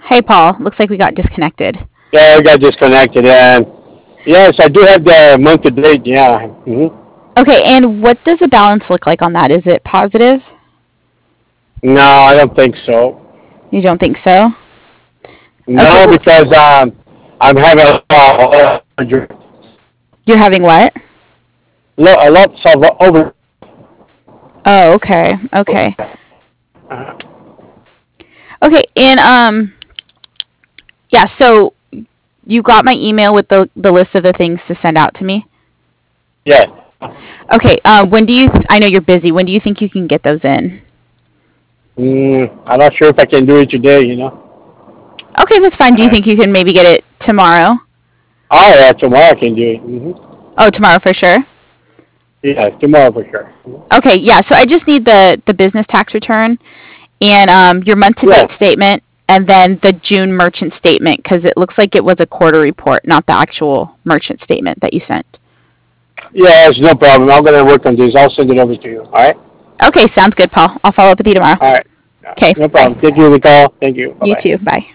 Hey, Paul. Looks like we got disconnected. Yeah, I got disconnected. And yes, I do have the month to date. Yeah. Okay, and what does the balance look like on that? Is it positive? No, I don't think so. You don't think so? Okay, No, well, because I'm having you're having what? a lots of over. Oh, okay. Okay. Okay, and yeah, so you got my email with the list of the things to send out to me? Yeah. Okay, when do you I know you're busy. When do you think you can get those in? I'm not sure if I can do it today. Okay, that's fine. Do you think you can maybe get it tomorrow? Oh, yeah, tomorrow I can do it. Oh, tomorrow for sure. Yeah, tomorrow for sure. Okay, yeah. So I just need the business tax return and your month to Yeah. date statement, and then the June merchant statement because it looks like it was a quarter report, not the actual merchant statement that you sent. Yeah, it's no problem. I'm gonna work on this. I'll send it over to you. All right. Okay, sounds good, Paul. I'll follow up with you tomorrow. All right. Okay, No bye. problem. Thank you, Nicole. Thank you. Bye You bye. too. Bye.